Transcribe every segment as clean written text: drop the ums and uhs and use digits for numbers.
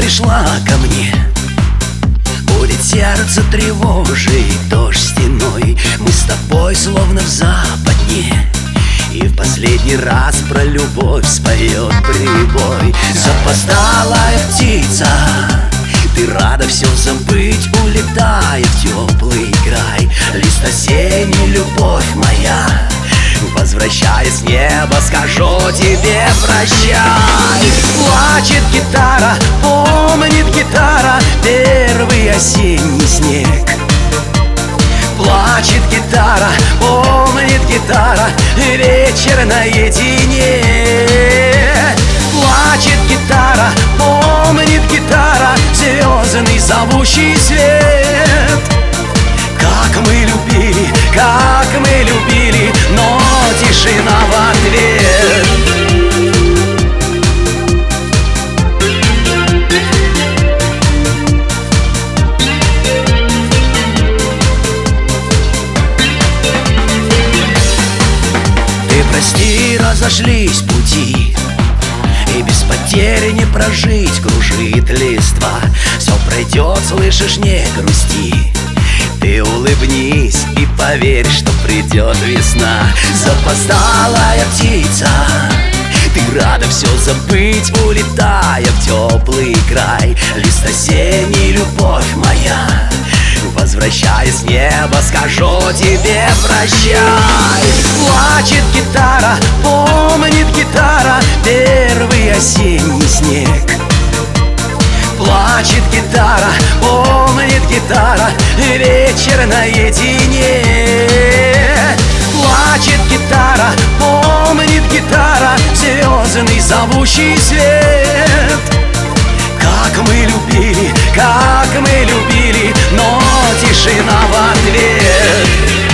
пришла ко мне. Будет сердце тревожить, дождь стеной. Мы с тобой словно в западне, и в последний раз про любовь споет прибой. Запоздалая птица, ты рада все забыть, улетая в теплый край. Лист осенний, любовь моя, возвращаясь с неба, скажу тебе прощай. Плачет гитара, помнит гитара первый осенний снег. Плачет гитара, помнит гитара вечер наедине. Плачет гитара, помнит гитара звездный зовущий свет. Как мы любили, но тишина в ответ. Ты прости, разошлись пути, и без потери не прожить, кружит листва. Все пройдет, слышишь, не грусти. Ты улыбнись и поверь, что придет весна. Запоздалая птица, ты рада все забыть, улетая в теплый край. Лист осенний, любовь моя, возвращаясь с неба, скажу тебе прощай. Плачет гитара, помнит гитара первый осенний снег. Плачет гитара, помнит гитара вечер наедине. Плачет гитара, помнит гитара звездный зовущий свет. Как мы любили, но тишина в ответ.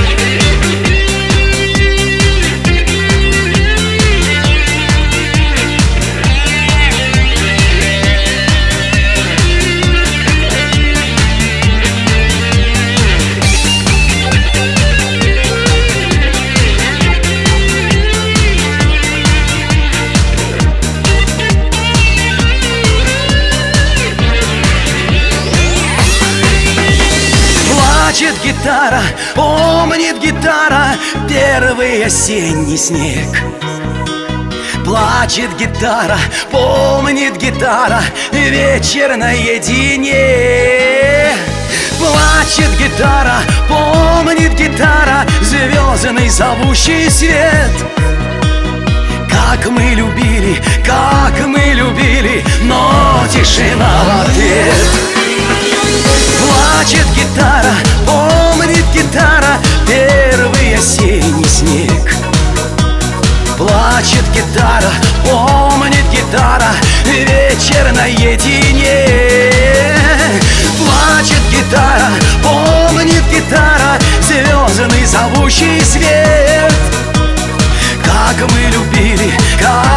Плачет гитара, помнит гитара первый осенний снег. Плачет гитара, помнит гитара вечер наедине. Плачет гитара, помнит гитара звездный зовущий свет. Как мы любили, но тишина в ответ. Плачет гитара, помнит гитара первый осенний снег. Плачет гитара, помнит гитара вечер наедине. Плачет гитара, помнит гитара звездный зовущий свет. Как мы любили,